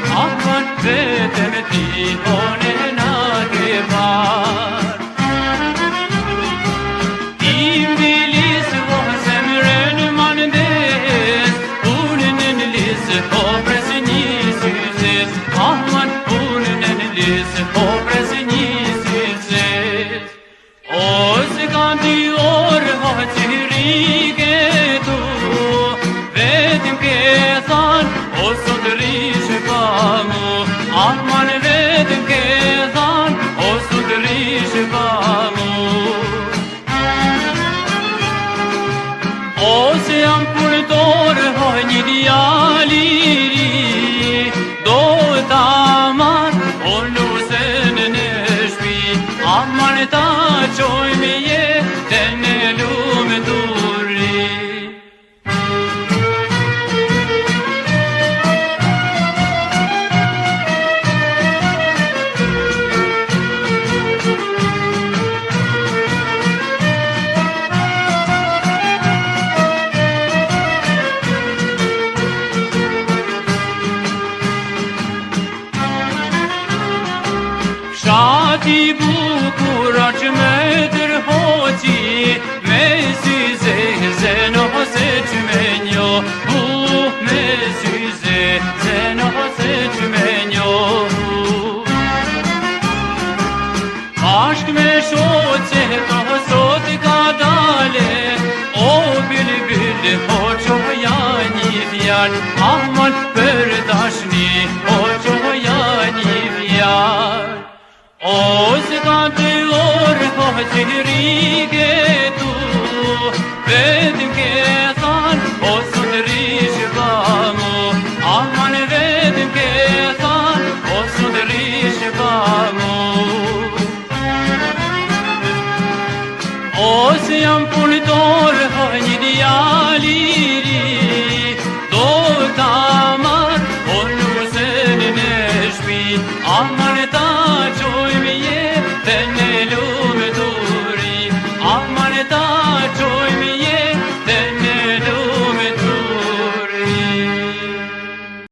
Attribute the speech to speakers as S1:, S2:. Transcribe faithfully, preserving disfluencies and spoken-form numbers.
S1: Ahman vetëm ti one na ke par Im bilis voh zemrën mandes Unën në lisë o presë një syzes Ahman unën në lisë o presë një syzes O se kanë ti orë ho që rike tu Vetëm ke thanë o sot rishë pa mu Ahman vetëm ke thanë o sot rishë pa mu O se jam punëtorë ho një djaliri Do ta marë o lusën në shpi Ahman ta qoj me jetën në lumë duri Shati bukura që me tërhoqi Me syze zeno se që me njo Bu me syze zeno se që me njo Ashk me shoqe to sot ka dale O bil bil o qoja një fjall Ahman për dashni o qoja një fjall O se kanë të orë, po të